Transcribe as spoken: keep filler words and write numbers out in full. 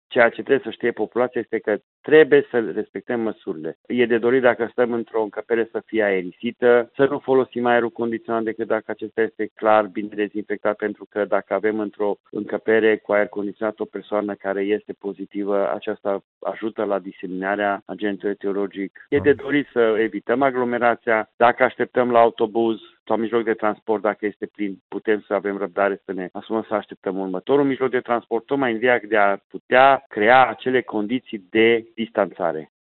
ceea ce trebuie să știe populația este că trebuie să respectăm măsurile. E de dorit dacă stăm într-o încăpere să fie aerisită, să nu folosim aerul condiționat decât dacă acesta este clar, bine dezinfectat, pentru că dacă avem într-o încăpere cu aer condiționat o persoană care este pozitivă, aceasta ajută la diseminarea agentului etiologic. E de dorit să evităm aglomerația. Dacă așteptăm la autobuz sau mijloc de transport, dacă este plin, putem să avem răbdare să ne asumăm să așteptăm următorul mijloc de transport, tocmai în ideea de a putea crea acele condiții de distanțare.